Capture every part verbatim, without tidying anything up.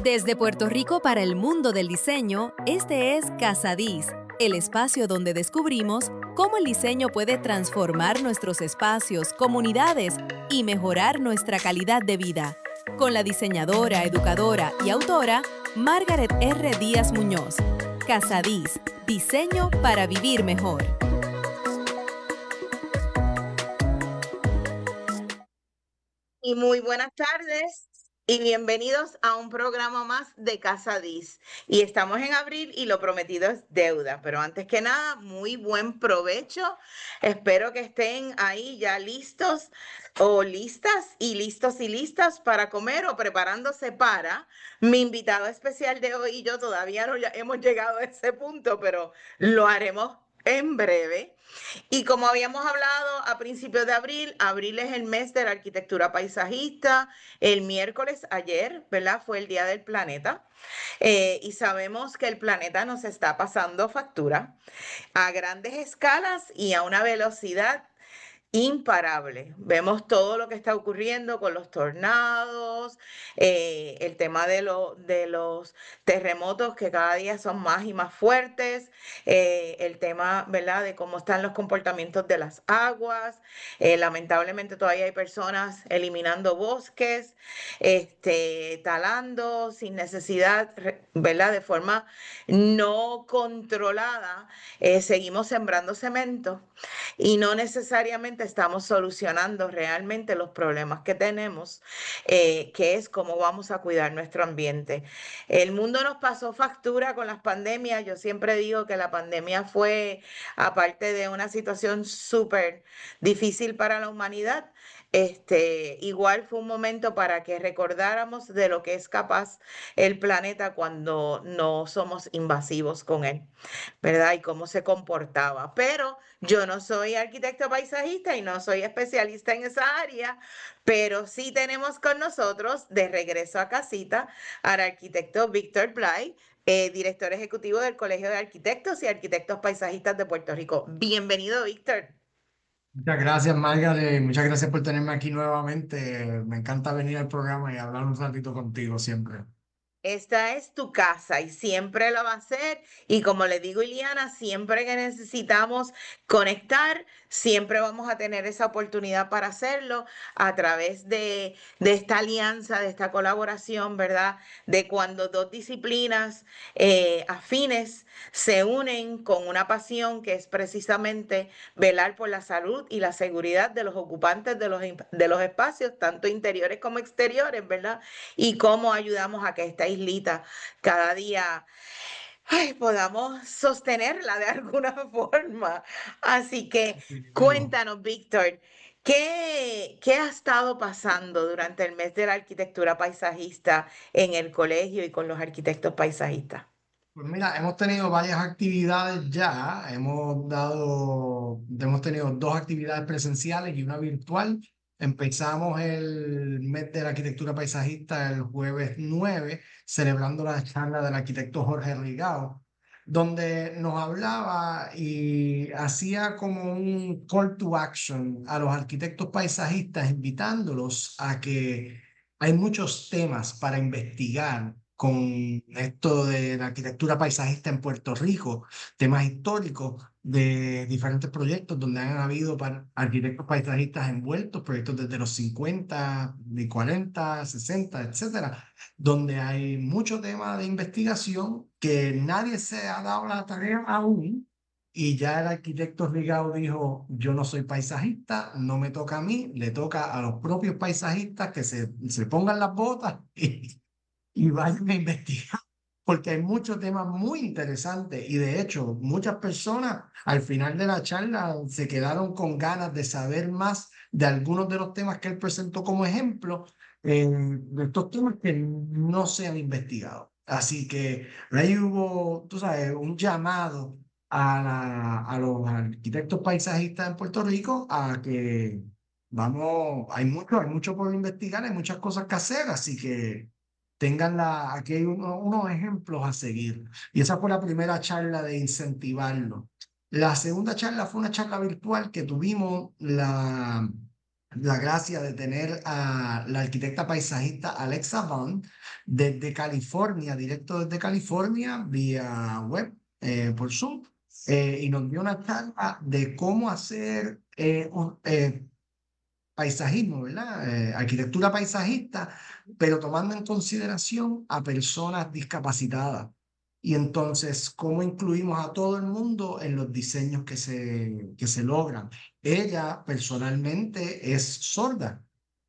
Desde Puerto Rico para el mundo del diseño, este es Casadís, el espacio donde descubrimos cómo el diseño puede transformar nuestros espacios, comunidades y mejorar nuestra calidad de vida. Con la diseñadora, educadora y autora Margaret R. Díaz Muñoz. Casadís, diseño para vivir mejor. Y muy buenas tardes y bienvenidos a un programa más de Casadís. Y estamos en abril y lo prometido es deuda. Pero antes que nada, muy buen provecho. Espero que estén ahí ya listos o listas y listos y listas para comer o preparándose para. Mi invitado especial de hoy y yo todavía no ya hemos llegado a ese punto, pero lo haremos en breve. Y como habíamos hablado a principios de abril, abril es el mes de la arquitectura paisajista. El miércoles ayer, ¿verdad? Fue el Día del Planeta. Eh, y sabemos que el planeta nos está pasando factura a grandes escalas y a una velocidad imparable. Vemos todo lo que está ocurriendo con los tornados, eh, el tema de, lo- de los terremotos que cada día son más y más fuertes, eh, el tema, ¿verdad?, de cómo están los comportamientos de las aguas. Eh, lamentablemente todavía hay personas eliminando bosques, este, talando sin necesidad, re- ¿verdad?, de forma no controlada. Eh, seguimos sembrando cemento y no necesariamente estamos solucionando realmente los problemas que tenemos, eh, que es cómo vamos a cuidar nuestro ambiente. El mundo nos pasó factura con las pandemias. Yo siempre digo que la pandemia fue, aparte de una situación súper difícil para la humanidad, este, igual fue un momento para que recordáramos de lo que es capaz el planeta cuando no somos invasivos con él, ¿verdad? Y cómo se comportaba. Pero yo no soy arquitecto paisajista y no soy especialista en esa área, pero sí tenemos con nosotros de regreso a casita al arquitecto Víctor Blay, eh, director ejecutivo del Colegio de Arquitectos y Arquitectos Paisajistas de Puerto Rico. Bienvenido, Víctor. Muchas gracias, Margaret. Muchas gracias por tenerme aquí nuevamente. Me encanta venir al programa y hablar un ratito contigo siempre. Esta es tu casa y siempre lo va a ser. Y como le digo, Iliana, siempre que necesitamos conectar, siempre vamos a tener esa oportunidad para hacerlo a través de, de esta alianza, de esta colaboración, ¿verdad? De cuando dos disciplinas eh, afines se unen con una pasión que es precisamente velar por la salud y la seguridad de los ocupantes de los, de los espacios, tanto interiores como exteriores, ¿verdad? Y cómo ayudamos a que esta islita cada día, ay, podamos sostenerla de alguna forma. Así que Definitivo. cuéntanos, Víctor, ¿qué, qué ha estado pasando durante el mes de la arquitectura paisajista en el colegio y con los arquitectos paisajistas? Pues mira, hemos tenido varias actividades ya. Hemos dado, hemos tenido dos actividades presenciales y una virtual. Empezamos el mes de la arquitectura paisajista el jueves nueve, celebrando la charla del arquitecto Jorge Rigao, donde nos hablaba y hacía como un call to action a los arquitectos paisajistas, invitándolos a que hay muchos temas para investigar con esto de la arquitectura paisajista en Puerto Rico, temas históricos de diferentes proyectos donde han habido pa- arquitectos paisajistas envueltos, proyectos desde los cincuenta, de cuarenta, sesenta, etcétera, donde hay mucho tema de investigación que nadie se ha dado la tarea aún. Y ya el arquitecto Rigao dijo, yo no soy paisajista, no me toca a mí, le toca a los propios paisajistas que se, se pongan las botas y, y vayan a investigar, porque hay muchos temas muy interesantes y de hecho muchas personas al final de la charla se quedaron con ganas de saber más de algunos de los temas que él presentó como ejemplo, eh, de estos temas que no se han investigado. Así que ahí hubo, tú sabes, un llamado a, la- a los arquitectos paisajistas en Puerto Rico a que vamos, hay mucho, hay mucho por investigar, hay muchas cosas que hacer, así que tengan la, aquí hay uno- unos ejemplos a seguir. Y esa fue la primera charla de incentivarlo. La segunda charla fue una charla virtual que tuvimos la, la gracia de tener a la arquitecta paisajista Alexa Bond desde California, directo desde California, vía web, eh, por Zoom, eh, y nos dio una charla de cómo hacer eh, un, eh, paisajismo, ¿verdad? Eh, arquitectura paisajista, pero tomando en consideración a personas discapacitadas. Y entonces, ¿cómo incluimos a todo el mundo en los diseños que se, que se logran? Ella personalmente es sorda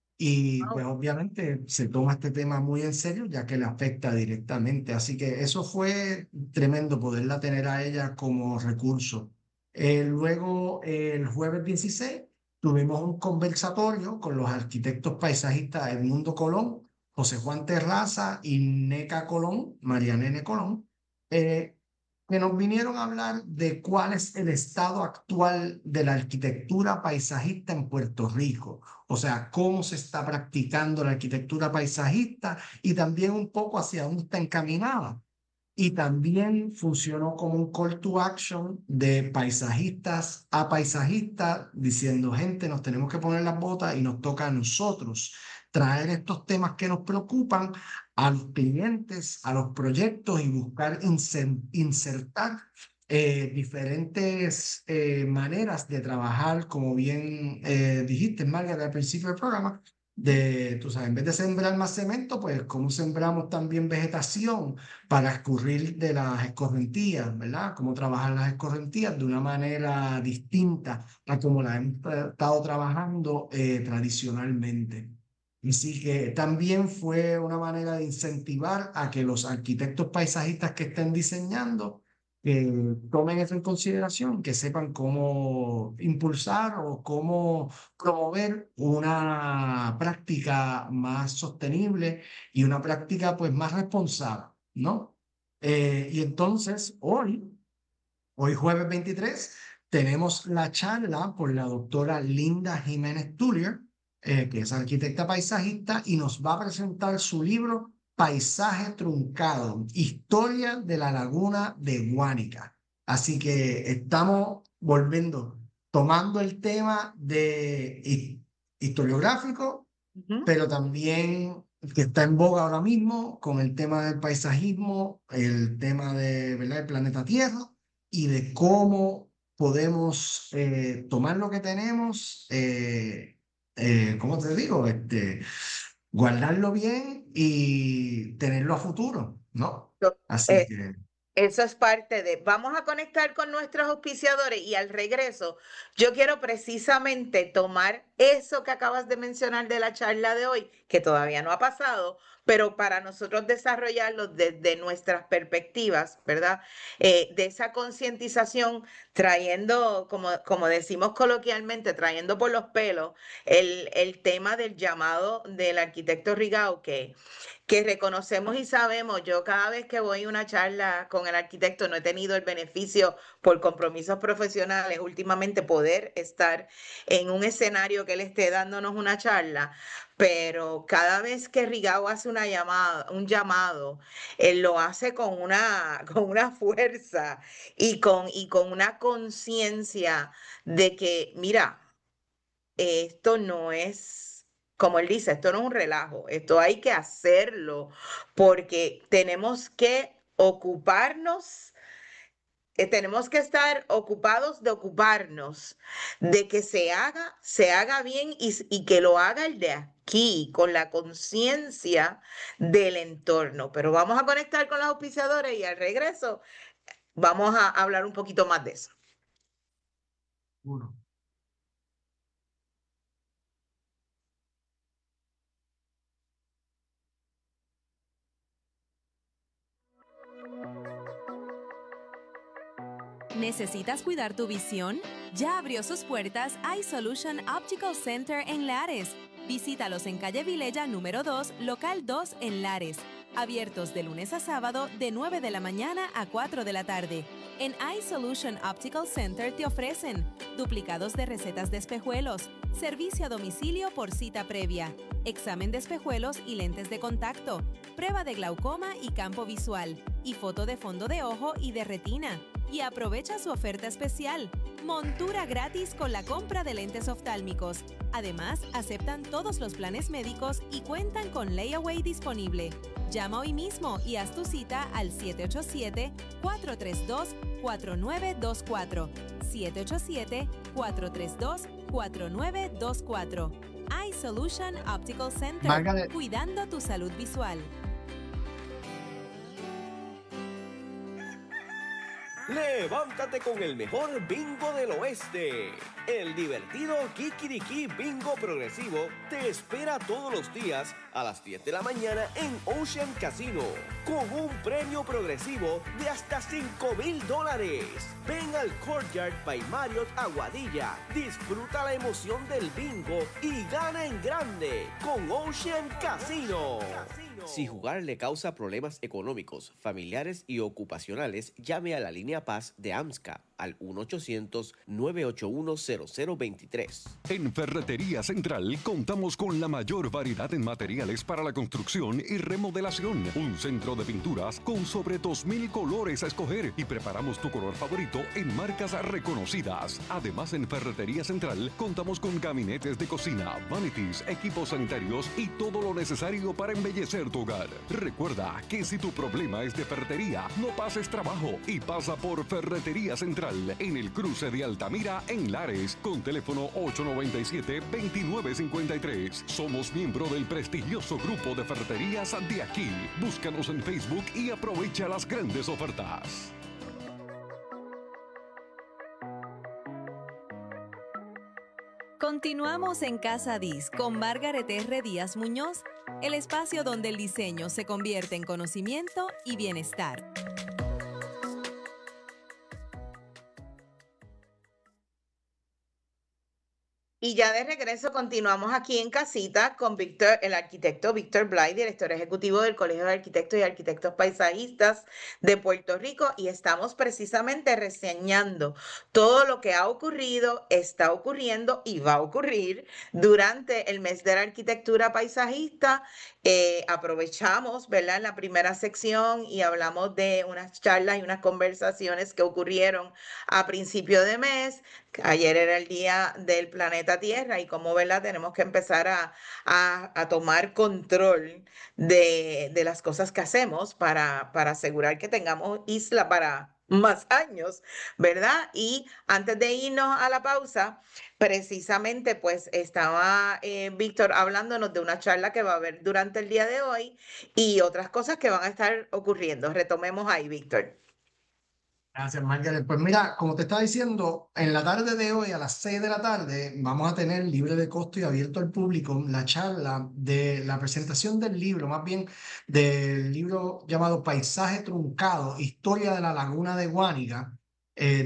y pues obviamente se toma este tema muy en serio ya que le afecta directamente. Así que eso fue tremendo poderla tener a ella como recurso. Eh, luego, el jueves dieciséis, tuvimos un conversatorio con los arquitectos paisajistas Edmundo Colón, José Juan Terraza y Neca Colón, María Nene Colón, eh, que nos vinieron a hablar de cuál es el estado actual de la arquitectura paisajista en Puerto Rico. O sea, cómo se está practicando la arquitectura paisajista y también un poco hacia dónde está encaminada. Y también funcionó como un call to action de paisajistas a paisajistas, diciendo, gente, nos tenemos que poner las botas y nos toca a nosotros traer estos temas que nos preocupan a los clientes, a los proyectos y buscar insertar eh, diferentes eh, maneras de trabajar, como bien eh, dijiste, Margaret, al principio del programa, de, tú sabes, en vez de sembrar más cemento, pues cómo sembramos también vegetación para escurrir de las escorrentías, ¿verdad? Cómo trabajar las escorrentías de una manera distinta a como la hemos estado trabajando eh, tradicionalmente. Así que también fue una manera de incentivar a que los arquitectos paisajistas que estén diseñando eh, tomen eso en consideración, que sepan cómo impulsar o cómo promover una práctica más sostenible y una práctica pues más responsable, ¿no? Eh, y entonces hoy, hoy jueves veintitrés, tenemos la charla por la doctora Linda Jiménez Tullier, eh, que es arquitecta paisajista, y nos va a presentar su libro Paisaje Truncado, Historia de la Laguna de Guánica. Así que estamos volviendo, tomando el tema de historiográfico, uh-huh. pero también que está en boga ahora mismo con el tema del paisajismo, el tema de, ¿verdad?, el planeta Tierra y de cómo podemos eh, tomar lo que tenemos, eh, eh, ¿cómo te digo? Este, guardarlo bien y tenerlo a futuro, ¿no? Así eh, que... Eso es parte de... Vamos a conectar con nuestros auspiciadores y al regreso yo quiero precisamente tomar eso que acabas de mencionar de la charla de hoy, que todavía no ha pasado, pero para nosotros desarrollarlo desde nuestras perspectivas, ¿verdad? Eh, de esa concientización, trayendo, como, como decimos coloquialmente, trayendo por los pelos el, el tema del llamado del arquitecto Rigao, que... que reconocemos y sabemos. Yo cada vez que voy a una charla con el arquitecto no he tenido el beneficio por compromisos profesionales últimamente poder estar en un escenario que él esté dándonos una charla, pero cada vez que Rigao hace una llamada, un llamado, él lo hace con una, con una fuerza y con, y con una conciencia de que, mira, esto no es... Como él dice, esto no es un relajo, esto hay que hacerlo porque tenemos que ocuparnos, eh, tenemos que estar ocupados de ocuparnos, de que se haga, se haga bien y, y que lo haga el de aquí, con la conciencia del entorno. Pero vamos a conectar con los auspiciadores y al regreso vamos a hablar un poquito más de eso. Uno. ¿Necesitas cuidar tu visión? Ya abrió sus puertas iSolution Optical Center en Lares. Visítalos en calle Vilella número dos, local dos en Lares. Abiertos de lunes a sábado de nueve de la mañana a cuatro de la tarde. En iSolution Optical Center te ofrecen duplicados de recetas de espejuelos, servicio a domicilio por cita previa, examen de espejuelos y lentes de contacto, prueba de glaucoma y campo visual, y foto de fondo de ojo y de retina. y aprovecha su oferta especial. Montura gratis con la compra de lentes oftálmicos. Además, aceptan todos los planes médicos y cuentan con layaway disponible. Llama hoy mismo y haz tu cita al siete ocho siete, cuatro tres dos, cuatro nueve dos cuatro. siete ocho siete, cuatro tres dos, cuatro nueve dos cuatro. Eye Solution Optical Center. Margaret. Cuidando tu salud visual. Levántate con el mejor bingo del oeste. El divertido Kikiriki Bingo Progresivo te espera todos los días a las diez de la mañana en Ocean Casino con un premio progresivo de hasta cinco mil dólares. Ven al Courtyard by Marriott Aguadilla, disfruta la emoción del bingo y gana en grande con Ocean Casino. Si jugar le causa problemas económicos, familiares y ocupacionales, llame a la línea Paz de AMSCA al uno ochocientos, nueve ocho uno, cero cero dos tres. En Ferretería Central contamos con la mayor variedad en materiales para la construcción y remodelación. Un centro de pinturas con sobre dos mil colores a escoger y preparamos tu color favorito en marcas reconocidas. Además, en Ferretería Central contamos con gabinetes de cocina, vanities, equipos sanitarios y todo lo necesario para embellecer tu hogar. Recuerda que si tu problema es de ferretería, no pases trabajo y pasa por Ferretería Central en el cruce de Altamira en Lares con teléfono ocho nueve siete, dos nueve cinco tres. Somos miembro del prestigioso grupo de ferreterías de aquí. Búscanos en Facebook y aprovecha las grandes ofertas. Continuamos en Casa Diz con Margaret R. Díaz Muñoz, el espacio donde el diseño se convierte en conocimiento y bienestar. Y ya de regreso continuamos aquí en casita con Víctor, el arquitecto Víctor Blay, director ejecutivo del Colegio de Arquitectos y Arquitectos Paisajistas de Puerto Rico, y estamos precisamente reseñando todo lo que ha ocurrido, está ocurriendo y va a ocurrir durante el mes de la arquitectura paisajista. Eh, aprovechamos, ¿verdad?, en la primera sección y hablamos de unas charlas y unas conversaciones que ocurrieron a principio de mes. Ayer era el día del planeta Tierra y cómo, ¿verdad?, tenemos que empezar a, a, a tomar control de, de las cosas que hacemos para, para asegurar que tengamos isla para más años, ¿verdad? Y antes de irnos a la pausa, precisamente pues estaba eh, Víctor hablándonos de una charla que va a haber durante el día de hoy y otras cosas que van a estar ocurriendo. Retomemos ahí, Víctor. Gracias, Margaret. Pues mira, como te estaba diciendo, en la tarde de hoy a las seis de la tarde vamos a tener libre de costo y abierto al público la charla de la presentación del libro, más bien del libro llamado Paisaje Truncado, Historia de la Laguna de Guánica, eh,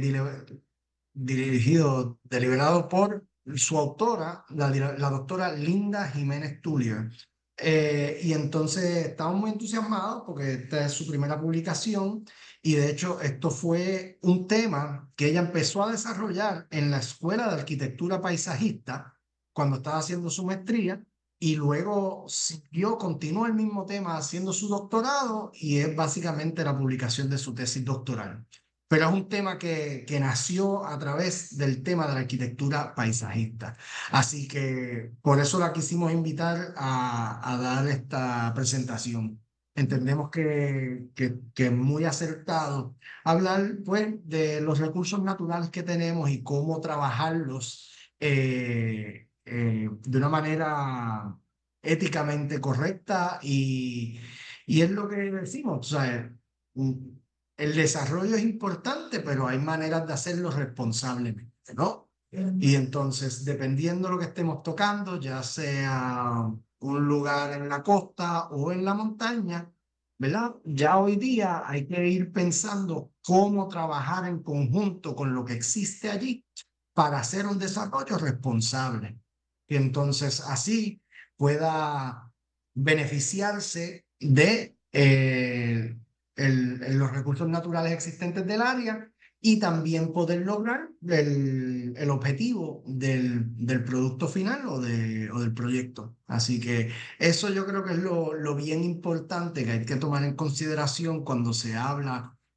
dirigido, deliberado por su autora, la, la doctora Linda Jiménez Tullier. Eh, y entonces estamos muy entusiasmados porque esta es su primera publicación y de hecho esto fue un tema que ella empezó a desarrollar en la Escuela de Arquitectura Paisajista cuando estaba haciendo su maestría y luego siguió, continuó el mismo tema haciendo su doctorado y es básicamente la publicación de su tesis doctoral. Pero es un tema que, que nació a través del tema de la arquitectura paisajista. Así que por eso la quisimos invitar a, a dar esta presentación. Entendemos que, que, que es muy acertado hablar pues, de los recursos naturales que tenemos y cómo trabajarlos eh, eh, de una manera éticamente correcta y, y es lo que decimos, o sea, el desarrollo es importante, pero hay maneras de hacerlo responsablemente, ¿no? Y entonces, dependiendo de lo que estemos tocando, ya sea un lugar en la costa o en la montaña, ¿verdad? Ya hoy día hay que ir pensando cómo trabajar en conjunto con lo que existe allí para hacer un desarrollo responsable. Y entonces así pueda beneficiarse de eh, el, el, los recursos naturales existentes del área y también poder lograr el, el objetivo del, del producto final o, de, o del proyecto. Así que eso yo creo que es lo, lo bien importante que hay que tomar en consideración cuando se habla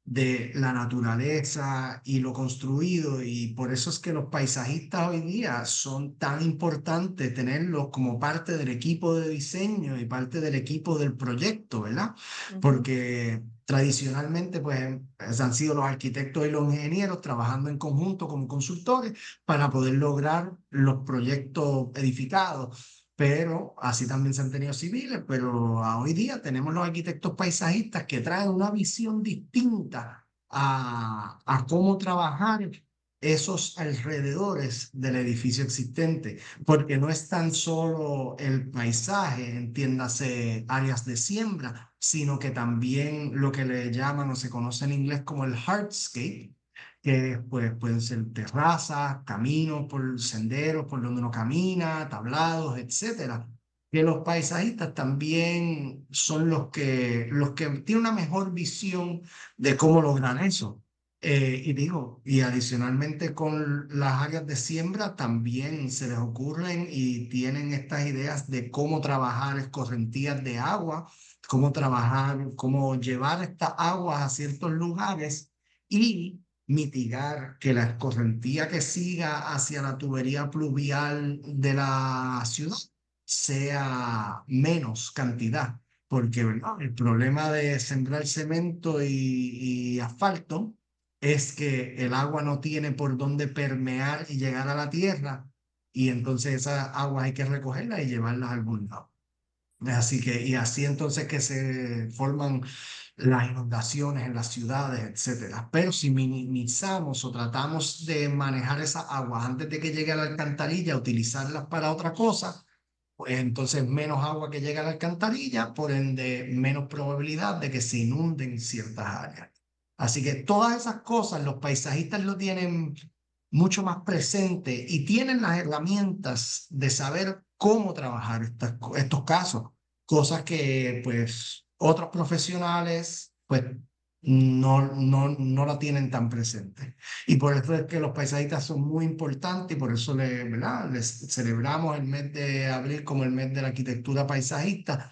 de la naturaleza y lo construido, y por eso es que los paisajistas hoy día son tan importantes tenerlos como parte del equipo de diseño y parte del equipo del proyecto, ¿verdad? Ujú. Porque tradicionalmente pues han sido los arquitectos y los ingenieros trabajando en conjunto como consultores para poder lograr los proyectos edificados. Pero así también se han tenido civiles, pero a hoy día tenemos los arquitectos paisajistas que traen una visión distinta a, a cómo trabajar esos alrededores del edificio existente, porque no es tan solo el paisaje, entiéndase áreas de siembra, sino que también lo que le llaman o se conoce en inglés como el hardscape, que pues, pueden ser terrazas, caminos por senderos por donde uno camina, tablados, etcétera. Que los paisajistas también son los que, los que tienen una mejor visión de cómo lograr eso. Eh, y digo, y adicionalmente con las áreas de siembra también se les ocurren y tienen estas ideas de cómo trabajar escorrentías de agua, cómo trabajar, cómo llevar estas aguas a ciertos lugares y mitigar que la escorrentía que siga hacia la tubería pluvial de la ciudad sea menos cantidad, porque ¿verdad? El problema de sembrar cemento y, y asfalto es que el agua no tiene por dónde permear y llegar a la tierra, y entonces esas aguas hay que recogerlas y llevarlas a algún lado. Así que, y así entonces que se forman las inundaciones en las ciudades, etcétera. Pero si minimizamos o tratamos de manejar esas aguas antes de que llegue a la alcantarilla, utilizarlas para otra cosa, pues entonces menos agua que llega a la alcantarilla, por ende menos probabilidad de que se inunden ciertas áreas. Así que todas esas cosas los paisajistas lo tienen mucho más presente y tienen las herramientas de saber cómo trabajar estas, estos casos, cosas que pues otros profesionales pues no, no, no la tienen tan presente. Y por eso es que los paisajistas son muy importantes y por eso le, ¿verdad? Les celebramos el mes de abril como el mes de la arquitectura paisajista,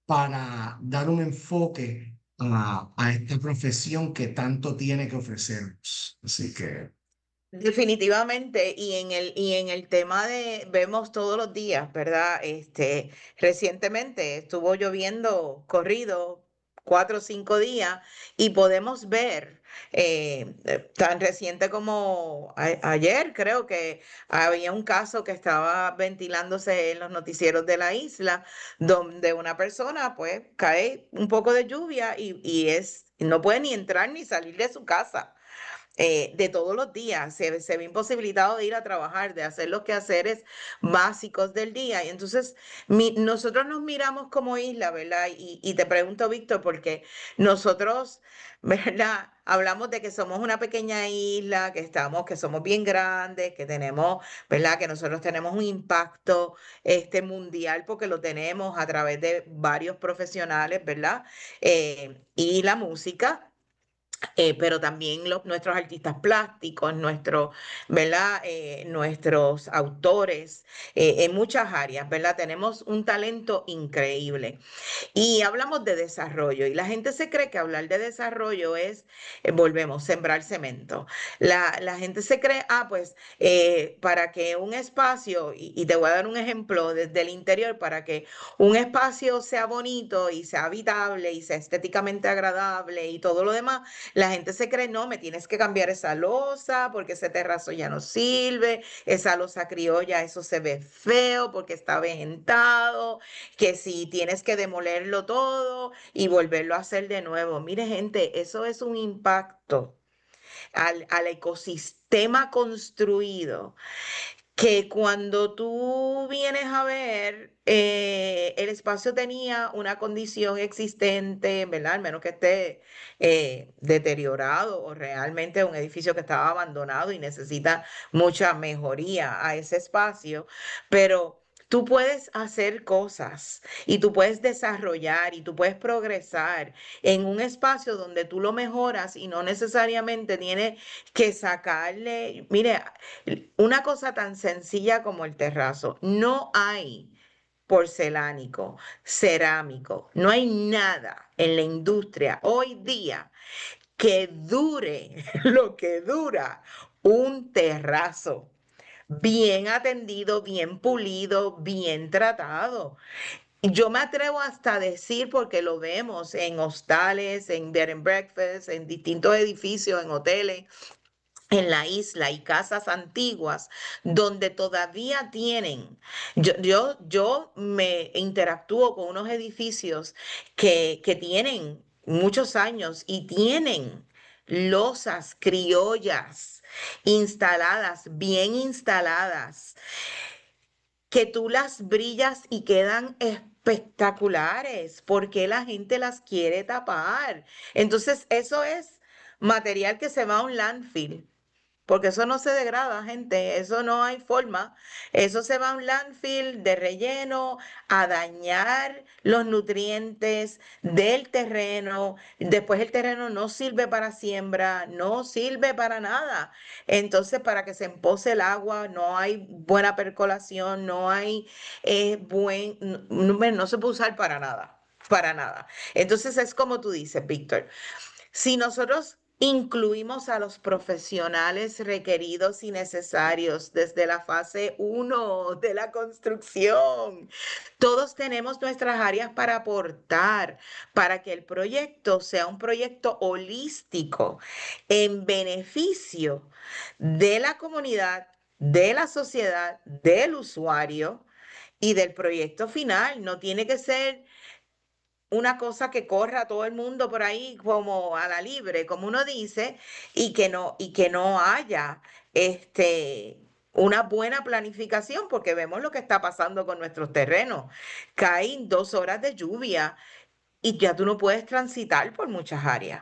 para dar un enfoque a, a esta profesión que tanto tiene que ofrecernos. Así que... Definitivamente, y en el, y en el tema de, vemos todos los días, ¿verdad? Este, recientemente estuvo lloviendo corrido cuatro o cinco días y podemos ver, eh, eh, tan reciente como a- ayer, creo que había un caso que estaba ventilándose en los noticieros de la isla, donde una persona pues cae un poco de lluvia y, y es, no puede ni entrar ni salir de su casa, eh, de todos los días, se, se ve imposibilitado de ir a trabajar, de hacer los quehaceres básicos del día. Y entonces mi- nosotros nos miramos como isla, ¿verdad? Y, y te pregunto, Víctor, porque nosotros, ¿verdad? Hablamos de que somos una pequeña isla, que estamos, que somos bien grandes, que tenemos, ¿verdad? Que nosotros tenemos un impacto este, mundial porque lo tenemos a través de varios profesionales, ¿verdad? Eh, y la música. Eh, pero también los, nuestros artistas plásticos, nuestros, ¿verdad? Eh, nuestros autores, eh, en muchas áreas, ¿verdad? Tenemos un talento increíble. Y hablamos de desarrollo y la gente se cree que hablar de desarrollo es, eh, volvemos, sembrar cemento. La, la gente se cree, ah, pues eh, para que un espacio, y, y te voy a dar un ejemplo desde el interior, para que un espacio sea bonito y sea habitable y sea estéticamente agradable y todo lo demás, la gente se cree, no, me tienes que cambiar esa losa porque ese terrazo ya no sirve, esa losa criolla, eso se ve feo porque está avejentado, que si tienes que demolerlo todo y volverlo a hacer de nuevo. Mire, gente, eso es un impacto al, al ecosistema construido que cuando tú vienes a ver, eh, el espacio tenía una condición existente, ¿verdad? Al menos que esté eh, deteriorado o realmente un edificio que estaba abandonado y necesita mucha mejoría a ese espacio, pero... Tú puedes hacer cosas y tú puedes desarrollar y tú puedes progresar en un espacio donde tú lo mejoras y no necesariamente tienes que sacarle, mire, una cosa tan sencilla como el terrazo. No hay porcelánico, cerámico, no hay nada en la industria hoy día que dure lo que dura un terrazo. Bien atendido, bien pulido, bien tratado. Yo me atrevo hasta a decir, porque lo vemos en hostales, en bed and breakfast, en distintos edificios, en hoteles, en la isla y casas antiguas, donde todavía tienen, yo, yo, yo me interactúo con unos edificios que, que tienen muchos años y tienen losas criollas instaladas, bien instaladas, que tú las brillas y quedan espectaculares, porque la gente las quiere tapar. Entonces, eso es material que se va a un landfill. Porque eso no se degrada, gente, eso no hay forma. Eso se va a un landfill de relleno a dañar los nutrientes del terreno. Después el terreno no sirve para siembra, no sirve para nada. Entonces, para que se empose el agua, no hay buena percolación, no hay eh, buen, no, no no se puede usar para nada, para nada. Entonces, es como tú dices, Víctor. Si nosotros incluimos a los profesionales requeridos y necesarios desde la fase uno de la construcción, todos tenemos nuestras áreas para aportar para que el proyecto sea un proyecto holístico en beneficio de la comunidad, de la sociedad, del usuario y del proyecto final. No tiene que ser una cosa que corra a todo el mundo por ahí como a la libre, como uno dice, y que no, y que no haya este, una buena planificación, porque vemos lo que está pasando con nuestros terrenos. Caen dos horas de lluvia y ya tú no puedes transitar por muchas áreas.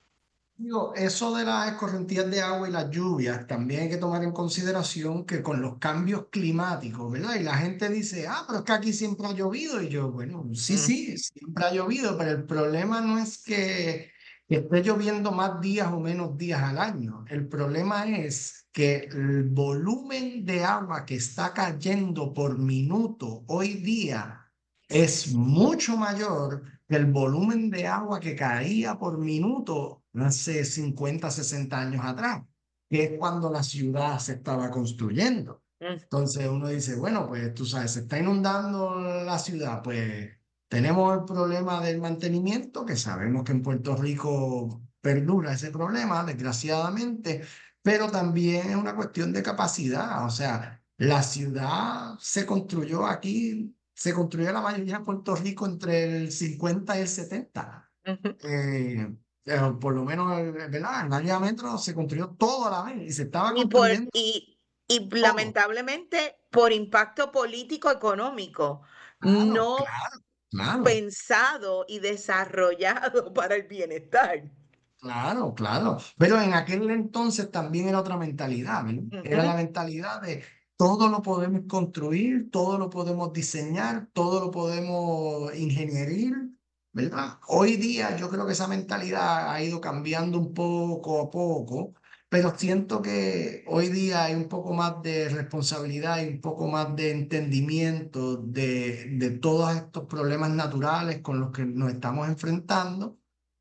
Digo, eso de las escorrentías de agua y las lluvias, también hay que tomar en consideración que con los cambios climáticos, ¿verdad? Y la gente dice, ah, pero es que aquí siempre ha llovido. Y yo, bueno, sí, Mm, sí, siempre ha llovido, pero el problema no es que esté lloviendo más días o menos días al año. El problema es que el volumen de agua que está cayendo por minuto hoy día es mucho mayor que el volumen de agua que caía por minuto hace cincuenta, sesenta años atrás, que es cuando la ciudad se estaba construyendo. mm. Entonces uno dice, bueno, pues tú sabes, se está inundando la ciudad, pues tenemos el problema del mantenimiento, que sabemos que en Puerto Rico perdura ese problema, desgraciadamente, pero también es una cuestión de capacidad, o sea, la ciudad se construyó aquí, se construyó la mayoría de Puerto Rico entre el cincuenta y el setenta. Ujú. Eh, eh, por lo menos, eh, ¿verdad? En área metro se construyó todo a la vez y se estaba Y, por, construyendo y, y todo. lamentablemente por impacto político económico, Claro, no claro, claro. pensado y desarrollado para el bienestar. Claro, claro. Pero en aquel entonces también era otra mentalidad, ¿verdad? Era la Ujú. mentalidad de todo lo podemos construir, todo lo podemos diseñar, todo lo podemos ingenierir, ¿verdad? Hoy día yo creo que esa mentalidad ha ido cambiando un poco a poco, pero siento que hoy día hay un poco más de responsabilidad y un poco más de entendimiento de, de todos estos problemas naturales con los que nos estamos enfrentando.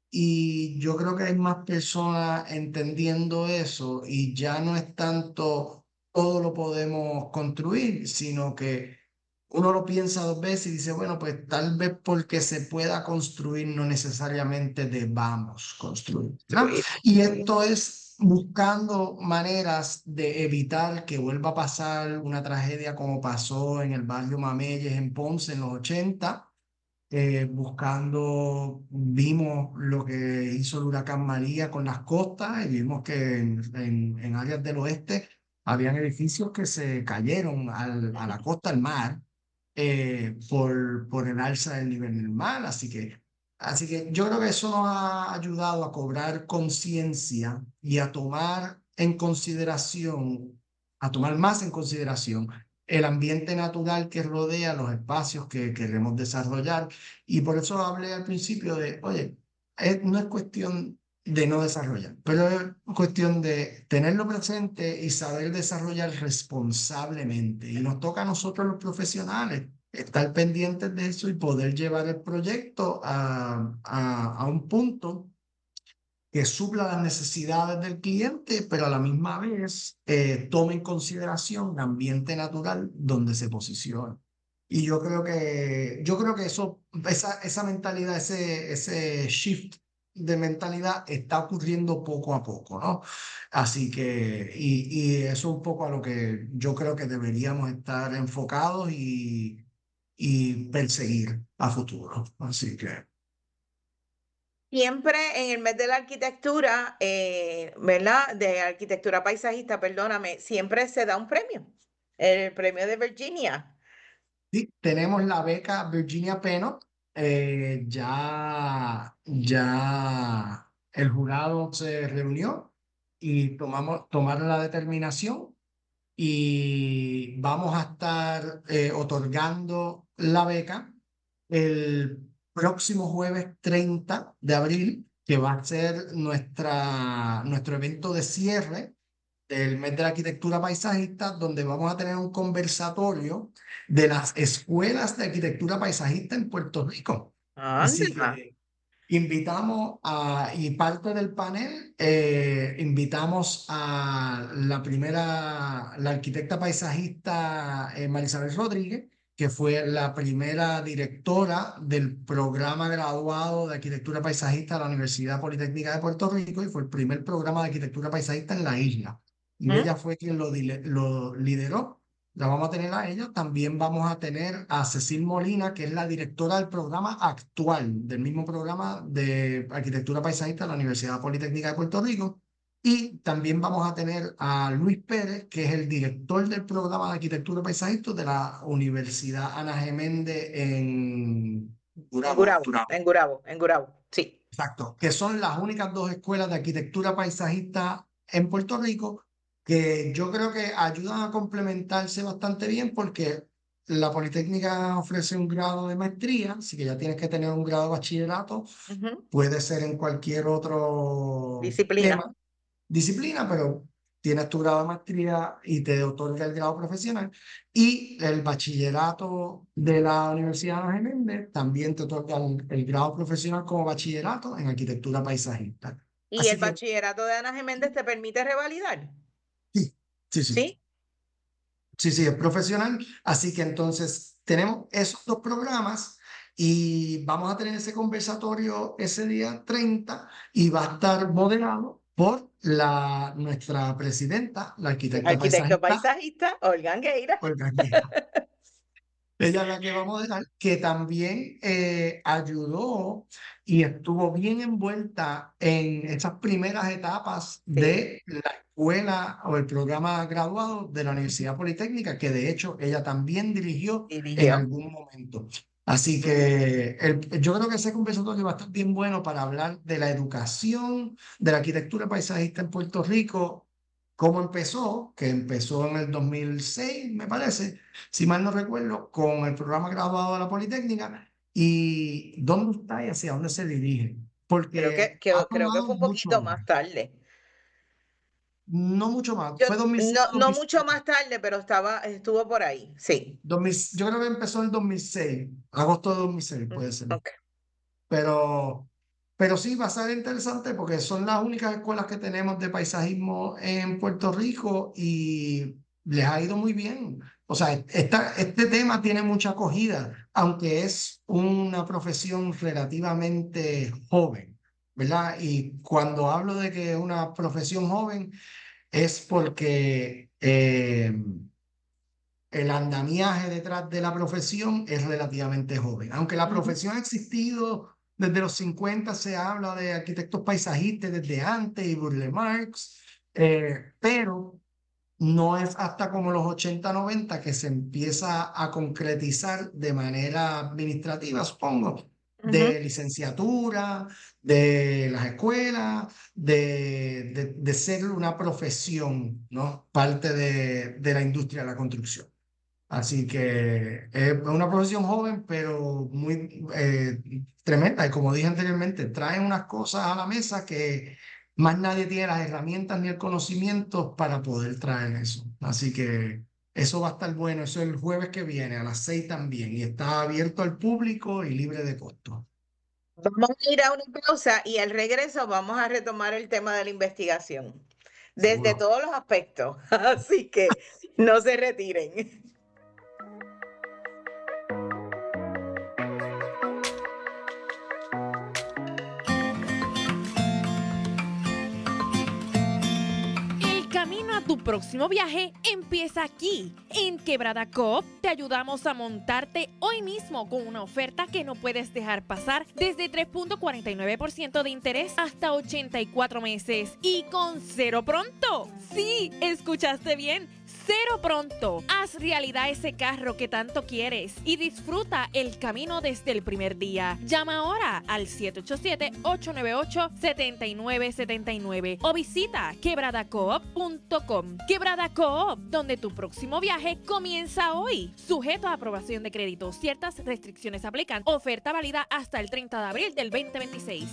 Y yo creo que hay más personas entendiendo eso y ya no es tanto todo lo podemos construir, sino que uno lo piensa dos veces y dice, bueno, pues tal vez porque se pueda construir no necesariamente debamos construir, ¿verdad? Construir. Y esto es buscando maneras de evitar que vuelva a pasar una tragedia como pasó en el barrio Mameyes en Ponce en los ochenta, eh, buscando, vimos lo que hizo el huracán María con las costas y vimos que en, en, en áreas del oeste habían edificios que se cayeron al, a la costa del mar, eh, por, por el alza del nivel del mar. Así que, así que yo creo que eso nos ha ayudado a cobrar conciencia y a tomar en consideración, a tomar más en consideración el ambiente natural que rodea los espacios que queremos desarrollar. Y por eso hablé al principio de, oye, es- no es cuestión de no desarrollar, pero es cuestión de tenerlo presente y saber desarrollar responsablemente. Y nos toca a nosotros los profesionales estar pendientes de eso y poder llevar el proyecto a, a, a un punto que supla las necesidades del cliente, pero a la misma vez eh, tome en consideración el ambiente natural donde se posiciona. Y yo creo que, yo creo que eso, esa, esa mentalidad, ese, ese shift de mentalidad está ocurriendo poco a poco, ¿no? Así que, y, y eso es un poco a lo que yo creo que deberíamos estar enfocados y, y perseguir a futuro. Así que... Siempre en el mes de la arquitectura, eh, ¿verdad? De arquitectura paisajista, perdóname, siempre se da un premio, el premio de Virginia. Sí, tenemos la beca Virginia Peno. Eh, ya, ya el jurado se reunió y tomamos, tomaron la determinación y vamos a estar eh, otorgando la beca el próximo jueves treinta de abril, que va a ser nuestra, nuestro evento de cierre del mes de la arquitectura paisajista, donde vamos a tener un conversatorio de las escuelas de arquitectura paisajista en Puerto Rico. Así Anda. que invitamos a, y parte del panel, eh, invitamos a la primera, la arquitecta paisajista eh, Marisabel Rodríguez, que fue la primera directora del programa graduado de arquitectura paisajista de la Universidad Politécnica de Puerto Rico y fue el primer programa de arquitectura paisajista en la isla. Y ¿Mm? ella fue quien lo, dile- lo lideró. La vamos a tener a ella. También vamos a tener a Cecil Molina, que es la directora del programa actual, del mismo programa de arquitectura paisajista de la Universidad Politécnica de Puerto Rico. Y también vamos a tener a Luis Pérez, que es el director del programa de arquitectura paisajista de la Universidad Ana Geméndez en En Gurabo. Gurabo, Gurabo. en Gurabo, en Gurabo, sí. Exacto, que son las únicas dos escuelas de arquitectura paisajista en Puerto Rico que yo creo que ayudan a complementarse bastante bien porque la Politécnica ofrece un grado de maestría, así que ya tienes que tener un grado de bachillerato, Ujú. puede ser en cualquier otro Disciplina. tema, disciplina, pero tienes tu grado de maestría y te otorga el grado profesional. Y el bachillerato de la Universidad de Ana Geméndez también te otorga el, el grado profesional como bachillerato en arquitectura paisajista. ¿Y Así el que bachillerato de Ana Geméndez te permite revalidar? sí, sí, sí, ¿Sí? sí, sí, es profesional. Así que entonces tenemos esos dos programas y vamos a tener ese conversatorio ese día treinta y va a estar moderado por la, nuestra presidenta, la arquitecta Arquitecto paisajista, paisajista, Olga Angueira. Olga Guerra. Ella es la que va a moderar, que también eh, ayudó y estuvo bien envuelta en esas primeras etapas Sí. de la escuela o el programa graduado de la Universidad Politécnica, que de hecho ella también dirigió en Dirigió. algún momento. Así que el, yo creo que ese conversatorio va a estar bien bueno para hablar de la educación, de la arquitectura paisajista en Puerto Rico, cómo empezó, que empezó en el dos mil seis, me parece, si mal no recuerdo, con el programa graduado de la Politécnica y dónde está y hacia dónde se dirige. Creo que, Porque que- ha creo que tomado fue un mucho poquito más auge. tarde. No mucho más. Yo, Fue dos mil seis, no, no mucho dos mil siete. más tarde, pero estaba, estuvo por ahí. Sí. dos mil yo creo que empezó en el dos mil seis, agosto de dos mil seis, Mm, puede ser. ok. Pero, pero sí va a ser interesante porque son las únicas escuelas que tenemos de paisajismo en Puerto Rico y les ha ido muy bien. O sea, esta, este tema tiene mucha acogida, aunque es una profesión relativamente joven, ¿verdad? Y cuando hablo de que es una profesión joven es porque eh, el andamiaje detrás de la profesión es relativamente joven. Aunque la Ujú. profesión ha existido desde los cincuenta, se habla de arquitectos paisajistas desde antes y Burle Marx, eh, pero no es hasta como los ochenta, noventa que se empieza a concretizar de manera administrativa, supongo, de Ujú. licenciatura, de las escuelas, de, de, de ser una profesión, ¿no? Parte de, de la industria de la construcción. Así que es una profesión joven, pero muy eh, tremenda. Y como dije anteriormente, traen unas cosas a la mesa que más nadie tiene las herramientas ni el conocimiento para poder traer eso. Así que eso va a estar bueno. Eso es el jueves que viene a las seis también. Y está abierto al público y libre de costo. Vamos a ir a una pausa y al regreso vamos a retomar el tema de la investigación desde Seguro. todos los aspectos. Así que no se retiren. El camino a tu próximo viaje empieza aquí. En Quebrada Coop te ayudamos a montarte hoy mismo con una oferta que no puedes dejar pasar desde tres punto cuarenta y nueve por ciento de interés hasta ochenta y cuatro meses y con cero pronto. Sí, escuchaste bien. Cero pronto. Haz realidad ese carro que tanto quieres y disfruta el camino desde el primer día. Llama ahora al siete ocho siete, ocho nueve ocho, siete nueve siete nueve o visita quebrada coop punto com. Quebrada Coop, donde tu próximo viaje comienza hoy. Sujeto a aprobación de crédito. Ciertas restricciones aplican. Oferta válida hasta el treinta de abril del veinte veintiséis.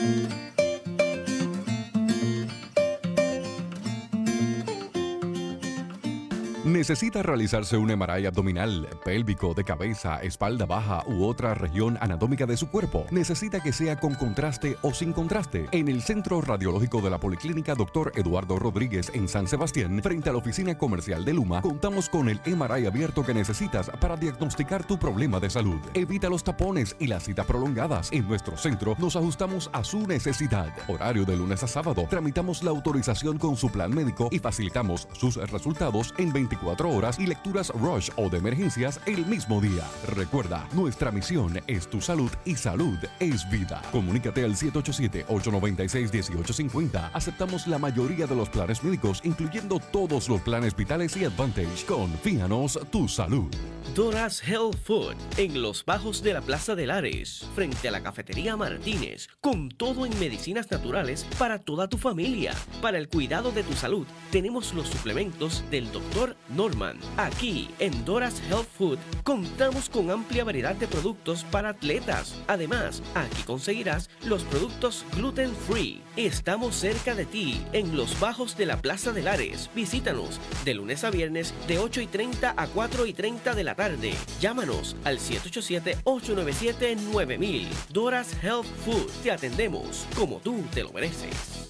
¿Necesita realizarse un M R I abdominal, pélvico, de cabeza, espalda baja u otra región anatómica de su cuerpo? ¿Necesita que sea con contraste o sin contraste? En el Centro Radiológico de la Policlínica doctor Eduardo Rodríguez en San Sebastián, frente a la oficina comercial de Luma, contamos con el M R I abierto que necesitas para diagnosticar tu problema de salud. Evita los tapones y las citas prolongadas. En nuestro centro nos ajustamos a su necesidad. Horario de lunes a sábado. Tramitamos la autorización con su plan médico y facilitamos sus resultados en veinticuatro horas y lecturas rush o de emergencias el mismo día. Recuerda, nuestra misión es tu salud y salud es vida. Comunícate al siete ocho siete, ocho nueve seis, uno ocho cinco cero. Aceptamos la mayoría de los planes médicos, incluyendo todos los planes vitales y Advantage. Confíanos tu salud. Dora's Health Food, en los bajos de la Plaza de Lares, frente a la Cafetería Martínez, con todo en medicinas naturales para toda tu familia. Para el cuidado de tu salud, tenemos los suplementos del doctor Norman. Aquí, en Dora's Health Food, contamos con amplia variedad de productos para atletas. Además, aquí conseguirás los productos gluten free. Estamos cerca de ti, en los bajos de la Plaza de Lares. Visítanos de lunes a viernes de ocho y treinta a cuatro y treinta de la tarde. Llámanos al siete ocho siete, ocho nueve siete, nueve mil. Dora's Health Food. Te atendemos como tú te lo mereces.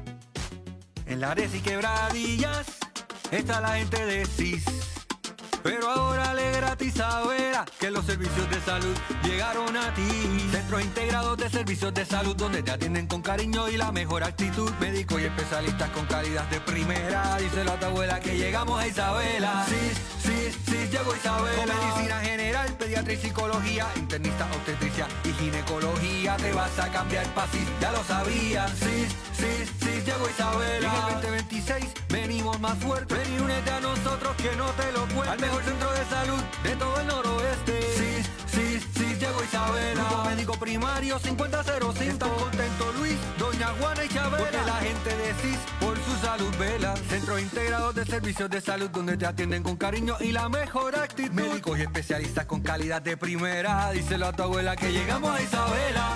En Lares y Quebradillas está la gente de C I S, pero ahora le gratis saberá que los servicios de salud llegaron a ti. Centros integrados de servicios de salud donde te atienden con cariño y la mejor actitud. Médicos y especialistas con calidad de primera. Díselo a tu abuela que llegamos a Isabela. Sí, sí, sí, llegó Isabela. Con medicina general, pediatría y psicología, internista, obstetricia y ginecología. Te vas a cambiar pa' C I S, ya lo sabías. Sí, sí, sí, llegó Isabela. Y en el veinte veintiséis venimos más fuerte. Ven y únete a nosotros que no te lo cuento. Al mejor centro de salud de todo el noroeste. Sí, sí, sí, llegó Isabela. Grupo médico primario cincuenta cero cinco. Están contentos Luis, doña Juana y Chabela. Porque la gente de C I S por su salud vela. Centros integrados de servicios de salud donde te atienden con cariño y la mejor actitud. Médicos y especialistas con calidad de primera. Díselo a tu abuela que llegamos a Isabela.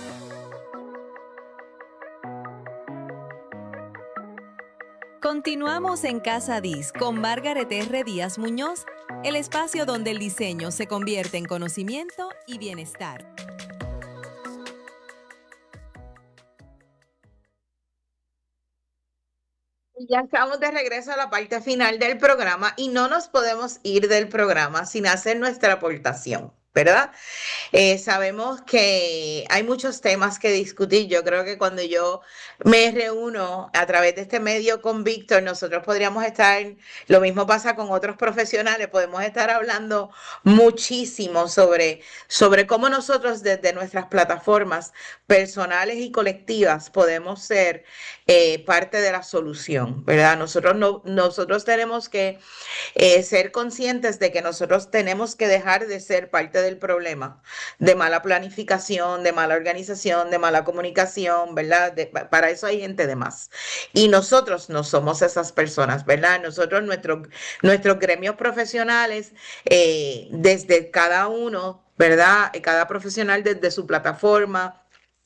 Continuamos en Casa Dis con Margaret R. Díaz Muñoz, el espacio donde el diseño se convierte en conocimiento y bienestar. Ya estamos de regreso a la parte final del programa y no nos podemos ir del programa sin hacer nuestra aportación, ¿verdad? Eh, sabemos que hay muchos temas que discutir. Yo creo que cuando yo me reúno a través de este medio con Víctor, nosotros podríamos estar, lo mismo pasa con otros profesionales, podemos estar hablando muchísimo sobre, sobre cómo nosotros desde nuestras plataformas personales y colectivas podemos ser eh, parte de la solución, ¿verdad? Nosotros, no, nosotros tenemos que eh, ser conscientes de que nosotros tenemos que dejar de ser parte del problema, de mala planificación, de mala organización, de mala comunicación, ¿verdad? De, para eso hay gente de más. Y nosotros no somos esas personas, ¿verdad? Nosotros, nuestro, nuestros gremios profesionales, eh, desde cada uno, ¿verdad? Cada profesional desde su plataforma,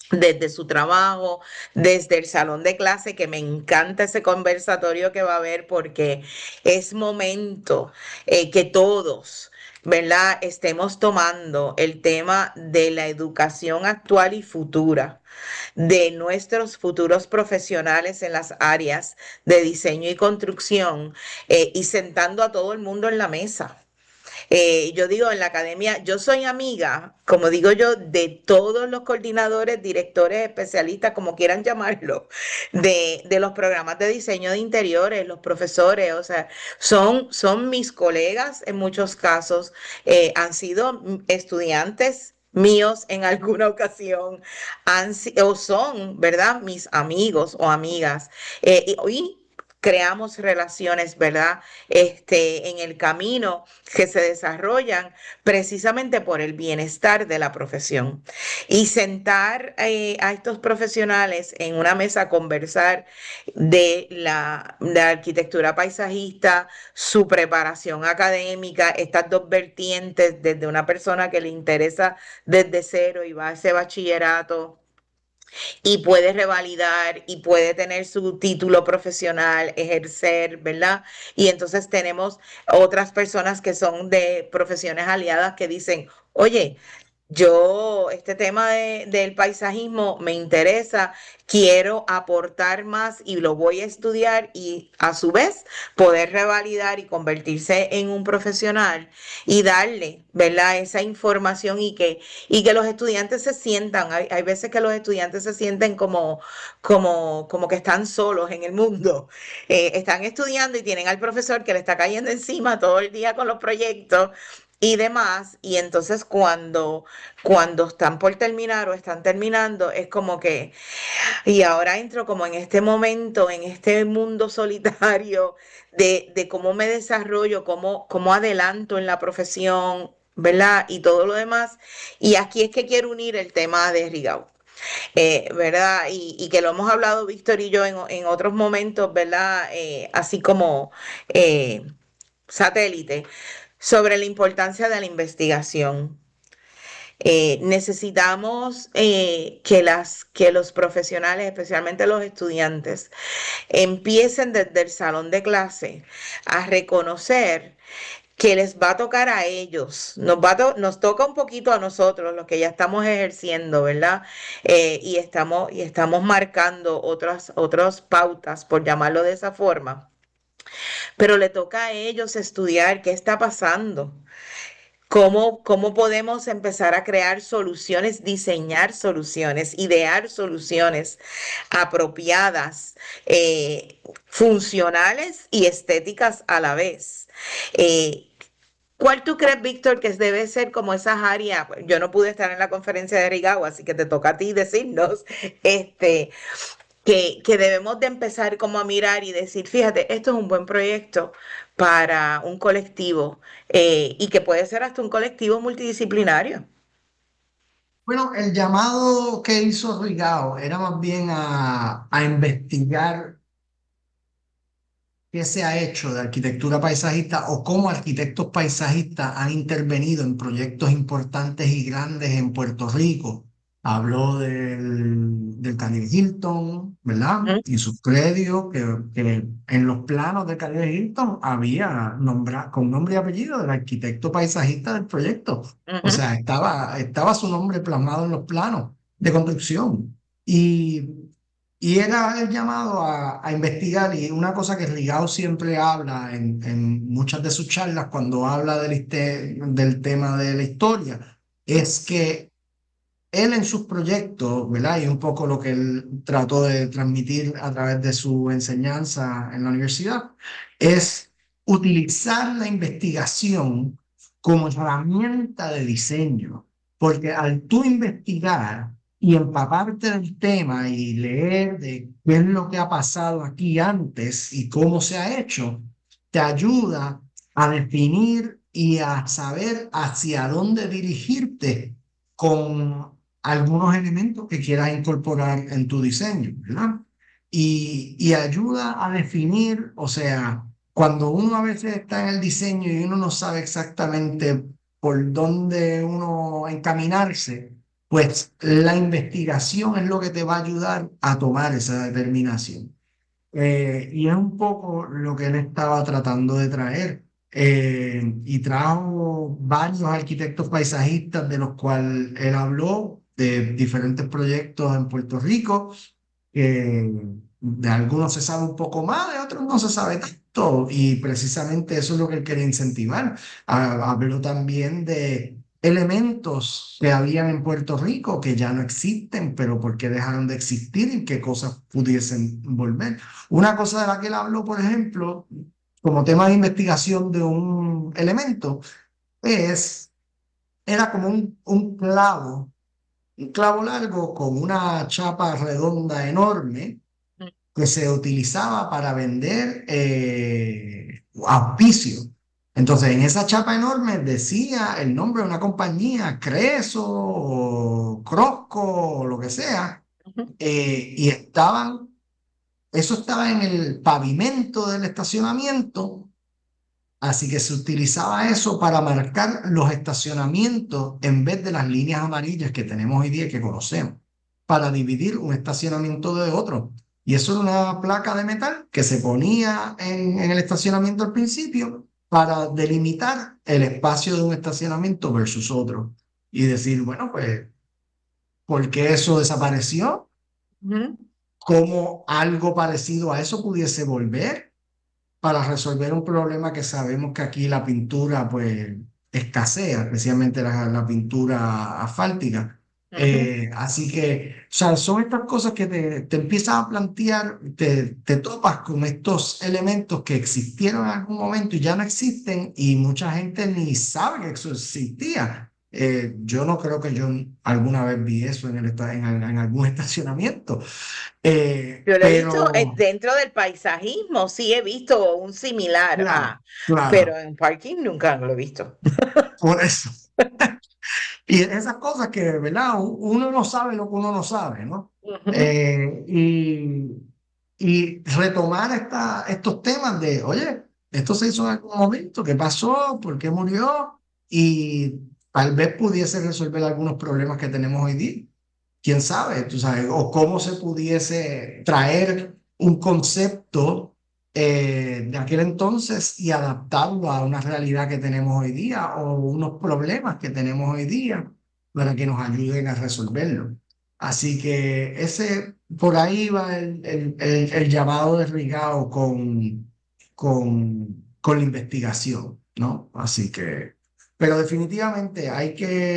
desde su trabajo, desde el salón de clase, que me encanta ese conversatorio que va a haber porque es momento eh, que todos, ¿verdad?, estemos tomando el tema de la educación actual y futura, de nuestros futuros profesionales en las áreas de diseño y construcción eh, y sentando a todo el mundo en la mesa. Eh, yo digo, en la academia, yo soy amiga, como digo yo, de todos los coordinadores, directores, especialistas, como quieran llamarlo, de, de los programas de diseño de interiores, los profesores, o sea, son, son mis colegas en muchos casos, eh, han sido estudiantes míos en alguna ocasión, han, o son, ¿verdad?, mis amigos o amigas. Eh, y hoy creamos relaciones, ¿verdad?, Este, en el camino que se desarrollan precisamente por el bienestar de la profesión. Y sentar eh, a estos profesionales en una mesa a conversar de la, de la arquitectura paisajista, su preparación académica, estas dos vertientes, desde una persona que le interesa desde cero y va a ese bachillerato y puede revalidar y puede tener su título profesional, ejercer, ¿verdad? Y entonces tenemos otras personas que son de profesiones aliadas que dicen, oye, yo, este tema de- del paisajismo me interesa, quiero aportar más y lo voy a estudiar y a su vez poder revalidar y convertirse en un profesional y darle, ¿verdad?, esa información y que, y que los estudiantes se sientan. Hay, hay veces que los estudiantes se sienten como, como, como que están solos en el mundo. Eh, están estudiando y tienen al profesor que le está cayendo encima todo el día con los proyectos y demás, y entonces cuando, cuando están por terminar o están terminando, es como que, y ahora entro como en este momento, en este mundo solitario de, de cómo me desarrollo, cómo, cómo adelanto en la profesión, ¿verdad? Y todo lo demás. Y aquí es que quiero unir el tema de Rigao. Eh, ¿verdad? Y, y que lo hemos hablado Víctor y yo en, en otros momentos, ¿verdad? Eh, así como eh, satélite, sobre la importancia de la investigación. Eh, necesitamos eh, que, las, que los profesionales, especialmente los estudiantes, empiecen desde el salón de clase a reconocer que les va a tocar a ellos, nos, va a to- nos toca un poquito a nosotros, los que ya estamos ejerciendo, ¿verdad? Eh, y, estamos, y estamos marcando otras, otras pautas, por llamarlo de esa forma, pero le toca a ellos estudiar qué está pasando. ¿Cómo, cómo podemos empezar a crear soluciones, diseñar soluciones, idear soluciones apropiadas, eh, funcionales y estéticas a la vez? Eh, ¿Cuál tú crees, Víctor, que debe ser como esas áreas? Yo no pude estar en la conferencia de Rigao, así que te toca a ti decirnos, este, que, que debemos de empezar como a mirar y decir, fíjate, esto es un buen proyecto para un colectivo eh, y que puede ser hasta un colectivo multidisciplinario. Bueno, el llamado que hizo Rigao era más bien a, a investigar qué se ha hecho de arquitectura paisajista o cómo arquitectos paisajistas han intervenido en proyectos importantes y grandes en Puerto Rico. Habló del, del Carnegie Hilton, ¿verdad? Ujú, Y sus predios, que, que en los planos de Carnegie Hilton había nombra, con nombre y apellido del arquitecto paisajista del proyecto. O ujú. sea, estaba, estaba su nombre plasmado en los planos de construcción. Y y era el llamado a, a investigar, y una cosa que Rigao siempre habla en, en muchas de sus charlas cuando habla del, este- del tema de la historia, es que él en sus proyectos, ¿verdad? Y un poco lo que él trató de transmitir a través de su enseñanza en la universidad, es utilizar la investigación como herramienta de diseño, porque al tú investigar y empaparte del tema y leer de qué es lo que ha pasado aquí antes y cómo se ha hecho, te ayuda a definir y a saber hacia dónde dirigirte con algunos elementos que quieras incorporar en tu diseño, ¿verdad? Y, y ayuda a definir, o sea, cuando uno a veces está en el diseño y uno no sabe exactamente por dónde uno encaminarse, pues la investigación es lo que te va a ayudar a tomar esa determinación. Eh, y es un poco lo que él estaba tratando de traer. Eh, y trajo varios arquitectos paisajistas de los cuales él habló, de diferentes proyectos en Puerto Rico. Eh, de algunos se sabe un poco más, de otros no se sabe tanto. Y precisamente eso es lo que él quería incentivar. Ah, habló también de elementos que habían en Puerto Rico que ya no existen, pero por qué dejaron de existir y qué cosas pudiesen volver. Una cosa de la que él habló, por ejemplo, como tema de investigación de un elemento, es, era como un, un clavo, un clavo largo con una chapa redonda enorme que se utilizaba para vender eh, auspicio. Entonces, en esa chapa enorme decía el nombre de una compañía, Creso o Crosco o lo que sea, eh, y estaban, eso estaba en el pavimento del estacionamiento, así que se utilizaba eso para marcar los estacionamientos en vez de las líneas amarillas que tenemos hoy día y que conocemos, para dividir un estacionamiento de otro. Y eso era una placa de metal que se ponía en, en el estacionamiento al principio para delimitar el espacio de un estacionamiento versus otro. Y decir, bueno, pues, ¿por qué eso desapareció? Ujú. ¿Cómo algo parecido a eso pudiese volver para resolver un problema que sabemos que aquí la pintura, pues, escasea, especialmente la, la pintura asfáltica? Ujú. Eh, así que, o sea, son estas cosas que te, te empiezas a plantear, te, te topas con estos elementos que existieron en algún momento y ya no existen, y mucha gente ni sabe que eso existía. Eh, yo no creo que yo alguna vez vi eso en, el, esta- en, en algún estacionamiento. Eh, Yo lo he visto eh, pero, dentro del paisajismo, sí he visto un similar claro, a, pero claro, en parking nunca lo he visto. por eso. Y esas cosas que, ¿verdad? U- Uno no sabe lo que uno no sabe, ¿no? Ujú. Eh, y, y retomar esta, estos temas de, oye, esto se hizo en algún momento, ¿qué pasó? ¿Por qué murió? Y tal vez pudiese resolver algunos problemas que tenemos hoy día. ¿Quién sabe? ¿Tú sabes? O cómo se pudiese traer un concepto eh, de aquel entonces y adaptarlo a una realidad que tenemos hoy día o unos problemas que tenemos hoy día para que nos ayuden a resolverlo. Así que ese, por ahí va el, el, el, el llamado de Rigao con, con, con la investigación, ¿no? Así que, pero definitivamente hay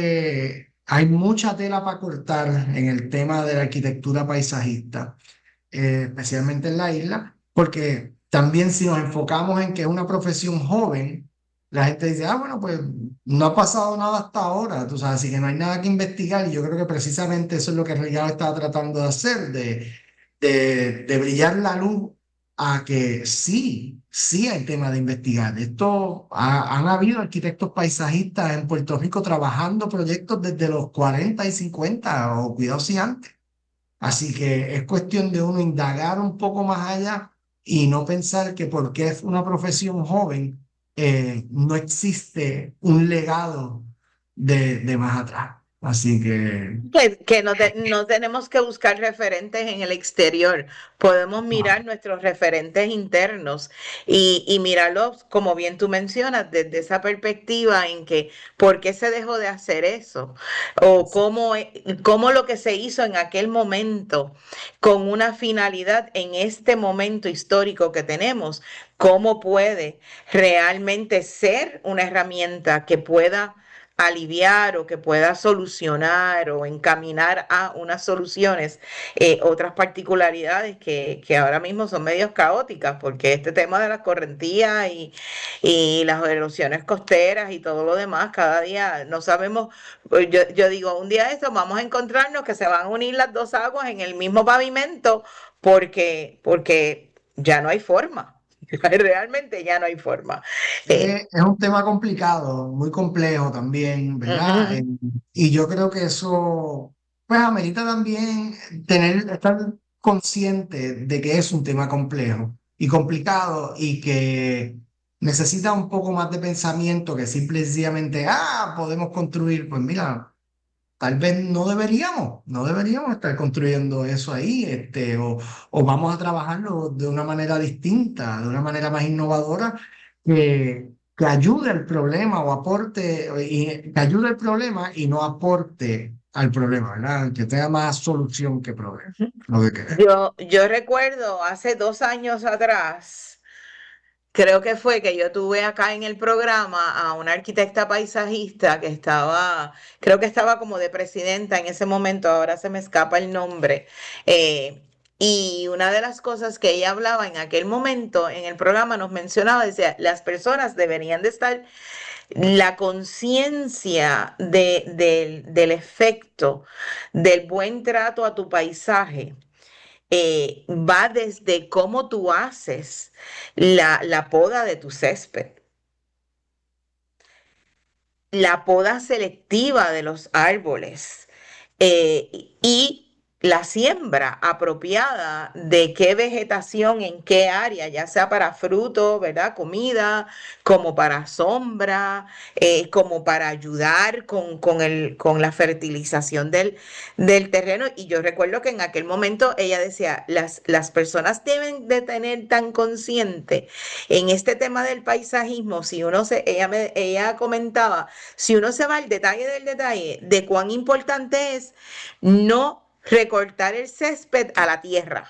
que, hay mucha tela para cortar en el tema de la arquitectura paisajista, eh, especialmente en la isla, porque también si nos enfocamos en que es una profesión joven, la gente dice, ah, bueno, pues no ha pasado nada hasta ahora, tú sabes, así que no hay nada que investigar, y yo creo que precisamente eso es lo que Rigao estaba tratando de hacer, de, de, de brillar la luz a que sí, sí hay tema de investigar. Esto, ha- han habido arquitectos paisajistas en Puerto Rico trabajando proyectos desde los cuarenta y cincuenta o cuidado si antes. Así que es cuestión de uno indagar un poco más allá y no pensar que porque es una profesión joven, eh, no existe un legado de, de más atrás. Así que, Que, que no, te- no tenemos que buscar referentes en el exterior, podemos mirar nuestros referentes internos y, y mirarlos, como bien tú mencionas, desde esa perspectiva en que por qué se dejó de hacer eso o cómo, e- cómo lo que se hizo en aquel momento con una finalidad en este momento histórico que tenemos, cómo puede realmente ser una herramienta que pueda aliviar o que pueda solucionar o encaminar a unas soluciones, eh, otras particularidades que, que ahora mismo son medios caóticas, porque este tema de las correntías y, y las erosiones costeras y todo lo demás, cada día no sabemos, pues yo, yo digo, un día de estos vamos a encontrarnos que se van a unir las dos aguas en el mismo pavimento porque, porque ya no hay forma. Realmente ya no hay forma. Eh, Eh, es un tema complicado, muy complejo también, ¿verdad? Eh, ujú. y yo creo que eso, pues, amerita también tener, estar consciente de que es un tema complejo y complicado y que necesita un poco más de pensamiento que simple y sencillamente, ah, podemos construir. Pues mira, tal vez no deberíamos, no deberíamos estar construyendo eso ahí, este, o, o vamos a trabajarlo de una manera distinta, de una manera más innovadora, que, que ayude al problema o aporte, y, que ayude al problema y no aporte al problema, ¿verdad? Que tenga más solución que problema. Lo que queremos. Yo, yo recuerdo hace dos años atrás, creo que fue que yo tuve acá en el programa a una arquitecta paisajista que estaba, creo que estaba como de presidenta en ese momento, ahora se me escapa el nombre. eh, y una de las cosas que ella hablaba en aquel momento en el programa nos mencionaba, decía, las personas deberían de estar, la conciencia de, del del efecto del buen trato a tu paisaje eh, va desde cómo tú haces la, la poda de tu césped, la poda selectiva de los árboles eh, y la siembra apropiada de qué vegetación en qué área, ya sea para fruto, ¿verdad? Comida, como para sombra, eh, como para ayudar con, con, el, con la fertilización del, del terreno. Y yo recuerdo que en aquel momento ella decía, las, las personas deben de tener tan consciente en este tema del paisajismo, si uno se, ella, me, ella comentaba, si uno se va al detalle del detalle de cuán importante es no recortar el césped a la tierra,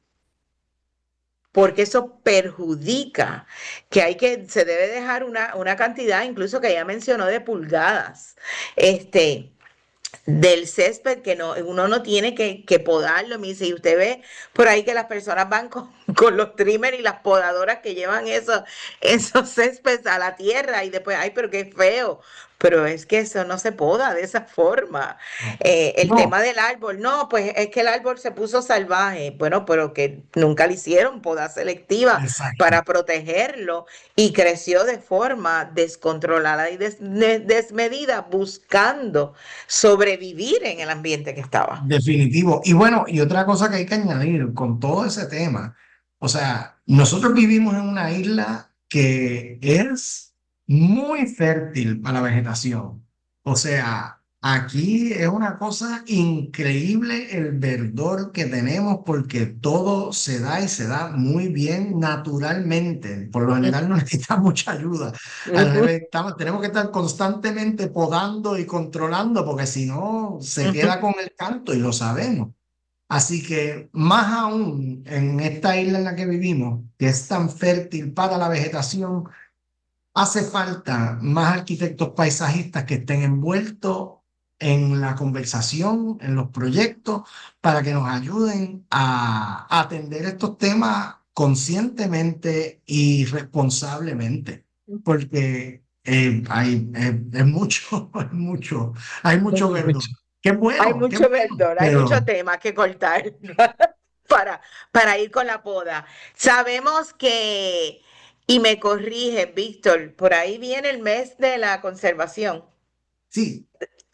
porque eso perjudica, que hay que, se debe dejar una, una cantidad, incluso que ella mencionó, de pulgadas, este, del césped, que no, uno no tiene que, que podarlo. Me dice, y usted ve por ahí que las personas van con, con los trimmers y las podadoras que llevan esos, esos céspedes a la tierra y después, ay, pero qué feo. Pero es que eso no se poda de esa forma. Eh, el No. tema del árbol, no, pues es que el árbol se puso salvaje. Bueno, pero que nunca le hicieron poda selectiva Exacto. para protegerlo y creció de forma descontrolada y des- de- desmedida, buscando sobrevivir en el ambiente que estaba. Definitivo. Y bueno, y otra cosa que hay que añadir con todo ese tema, o sea, nosotros vivimos en una isla que es muy fértil para la vegetación. O sea, aquí es una cosa increíble el verdor que tenemos porque todo se da y se da muy bien naturalmente. Por lo general no necesita mucha ayuda. A la Ujú, vez estamos- tenemos que estar constantemente podando y controlando porque si no se ujú. queda con el canto y lo sabemos. Así que más aún en esta isla en la que vivimos, que es tan fértil para la vegetación, hace falta más arquitectos paisajistas que estén envueltos en la conversación, en los proyectos, para que nos ayuden a atender estos temas conscientemente y responsablemente, porque eh, hay, eh, es mucho, es mucho, hay mucho verdor. Qué Hay bueno, qué mucho bueno, verdor, hay mucho pero tema que cortar para, para ir con la poda. Sabemos que, y me corrige, Víctor, por ahí viene el mes de la conservación. sí,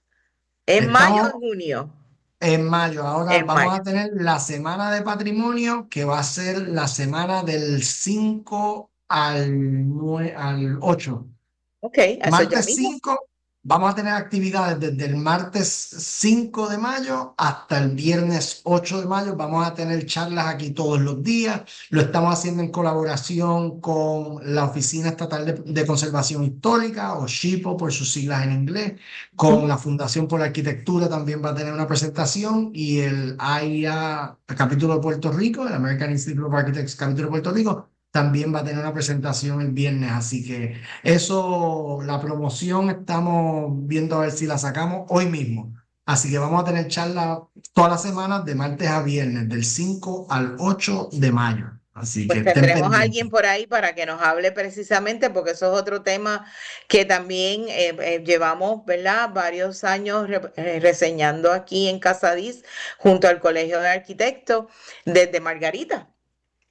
¿En mayo estamos o junio? en mayo. Ahora En vamos mayo. a tener la semana de patrimonio, que va a ser la semana del cinco al, nueve al ocho. Ok, eso ya Martes mismo. cinco, vamos a tener actividades desde el martes cinco de mayo hasta el viernes ocho de mayo. Vamos a tener charlas aquí todos los días. Lo estamos haciendo en colaboración con la Oficina Estatal de, de Conservación Histórica, o SHIPO por sus siglas en inglés, con la Fundación por la Arquitectura también va a tener una presentación, y el A I A, el capítulo de Puerto Rico, el American Institute of Architects capítulo de Puerto Rico, también va a tener una presentación el viernes. Así que eso, la promoción, estamos viendo a ver si la sacamos hoy mismo. Así que vamos a tener charlas todas las semanas de martes a viernes, del cinco al ocho de mayo. Así que Pues estén tendremos a pendientes. alguien por ahí para que nos hable precisamente, porque eso es otro tema que también eh, eh, llevamos, ¿verdad? Varios años re- eh, reseñando aquí en Casadís, junto al Colegio de Arquitectos, desde Margarita.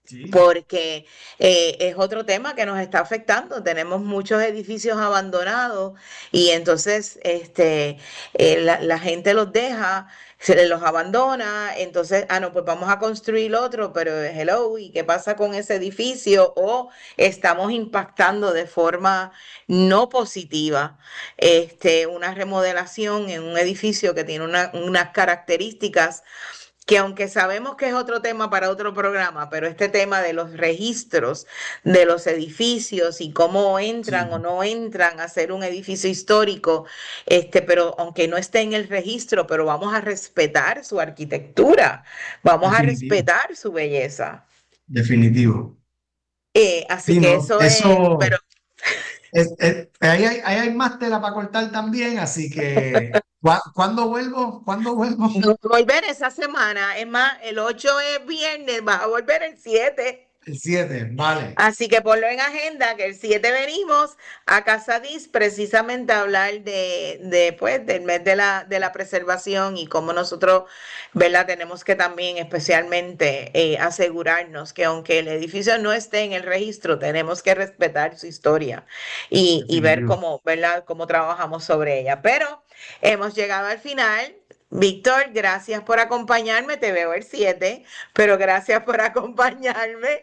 Sí. Porque eh, es otro tema que nos está afectando. Tenemos muchos edificios abandonados y entonces este, eh, la, la gente los deja, se les los abandona, entonces, ah, no, pues vamos a construir otro, pero hello, ¿y qué pasa con ese edificio? O estamos impactando de forma no positiva este, una remodelación en un edificio que tiene una, unas características que aunque sabemos que es otro tema para otro programa, pero este tema de los registros de los edificios y cómo entran Sí. o no entran a ser un edificio histórico, este, pero aunque no esté en el registro, pero vamos a respetar su arquitectura, vamos a Definitivo, respetar su belleza. definitivo. Eh, así Sí, que no, eso es, eso, pero es, es- ahí hay, ahí hay más tela para cortar también, así que, ¿cuá- ¿cuándo vuelvo? ¿Cuándo vuelvo? no volver esa semana, es más, el ocho es viernes, vas a volver el siete. El siete, vale. Así que ponlo en agenda, que el siete venimos a Casa Dis precisamente a hablar de, de, pues, del mes de la, de la preservación y cómo nosotros, ¿verdad? Tenemos que también especialmente eh, asegurarnos que aunque el edificio no esté en el registro, tenemos que respetar su historia y, y ver Definitivo. cómo, ¿verdad? Cómo trabajamos sobre ella. Pero hemos llegado al final. Víctor, gracias por acompañarme. Te veo el siete, pero gracias por acompañarme.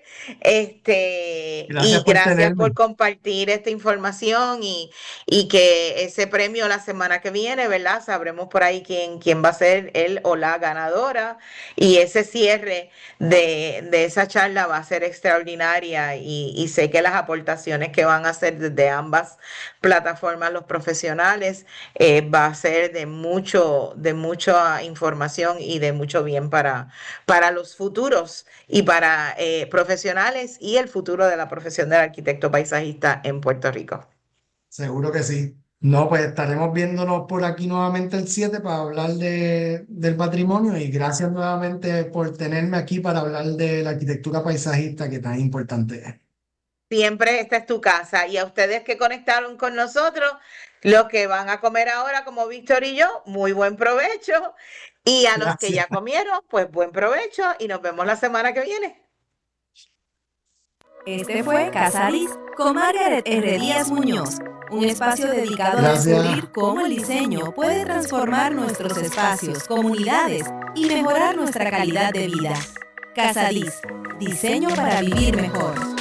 Este, Gracias y por gracias tenerme. por compartir esta información y, y que ese premio la semana que viene, ¿verdad? Sabremos por ahí quién, quién va a ser él o la ganadora. Y ese cierre de, de esa charla va a ser extraordinaria y, y sé que las aportaciones que van a hacer desde ambas plataformas los profesionales eh, va a ser de mucho, de mucha información y de mucho bien para, para los futuros y para eh, profesionales y el futuro de la profesión del arquitecto paisajista en Puerto Rico. Seguro que sí. No, pues estaremos viéndonos por aquí nuevamente el siete para hablar de, del patrimonio y gracias nuevamente por tenerme aquí para hablar de la arquitectura paisajista que tan importante es. Siempre esta es tu casa y a ustedes que conectaron con nosotros, los que van a comer ahora como Víctor y yo, muy buen provecho y a los que Gracias. ya comieron, pues buen provecho y nos vemos la semana que viene. Este fue Casa Dis con Margaret R. Díaz Muñoz, un espacio dedicado a Gracias. descubrir cómo el diseño puede transformar nuestros espacios, comunidades y mejorar nuestra calidad de vida. Casa Dis, diseño para vivir mejor.